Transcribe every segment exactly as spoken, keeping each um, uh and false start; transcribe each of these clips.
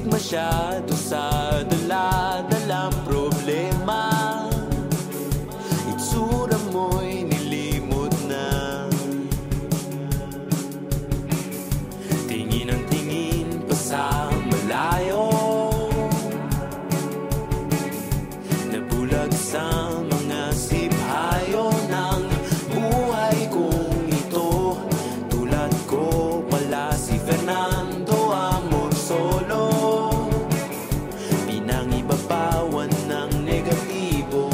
masyado sa dala-dalang problema. Itsura mo'y nilimot na. Tingin ang tingin pa sa malayo, nabulag sa mga siphayo ng buhay kong ito. Tulad ko pala si Fernando Amorsolo, pinangibabawan ng negatibo.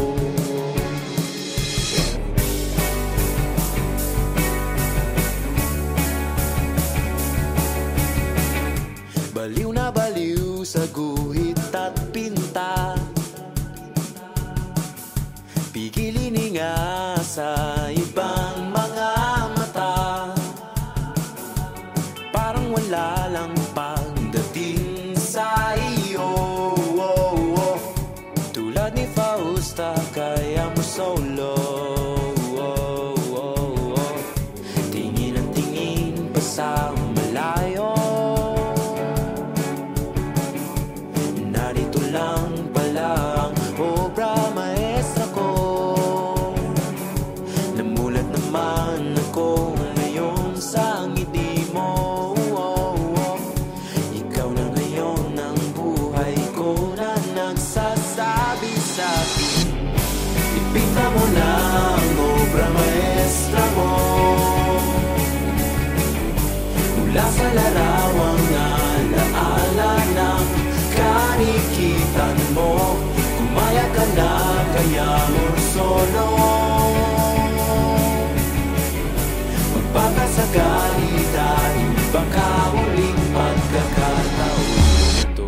Baliw na baliw sa guhit at pinta, pigilin nga sa ibang mga mata. Parang wala lang pagdating sa iyo, oh, oh. Tulad ni Fausta kay Amorsolo, oh, oh, oh. Tingin ang tingin pa sa malayo, narito lang pala ang obra maestra ko. Namulat naman ako ngayon sa ngiti mo, oh, oh. Ikaw na ngayon ang buhay ko na nagsasabi sa akin, ipinta mo na ang obra maestra mo. Mula sa larawang alaala ng kanikitan mo, kumaya ka na kay Amorsolo. Magpapasakali dahil baka uling pagkakataon ito.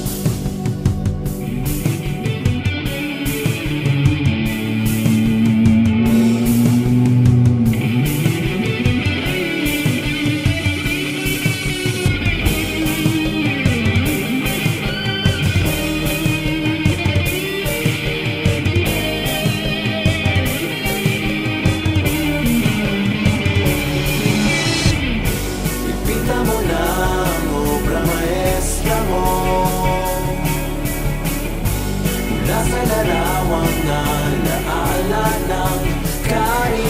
Ipinta mo na ang obra maestra mo. Mula sa larawang alaala ng kari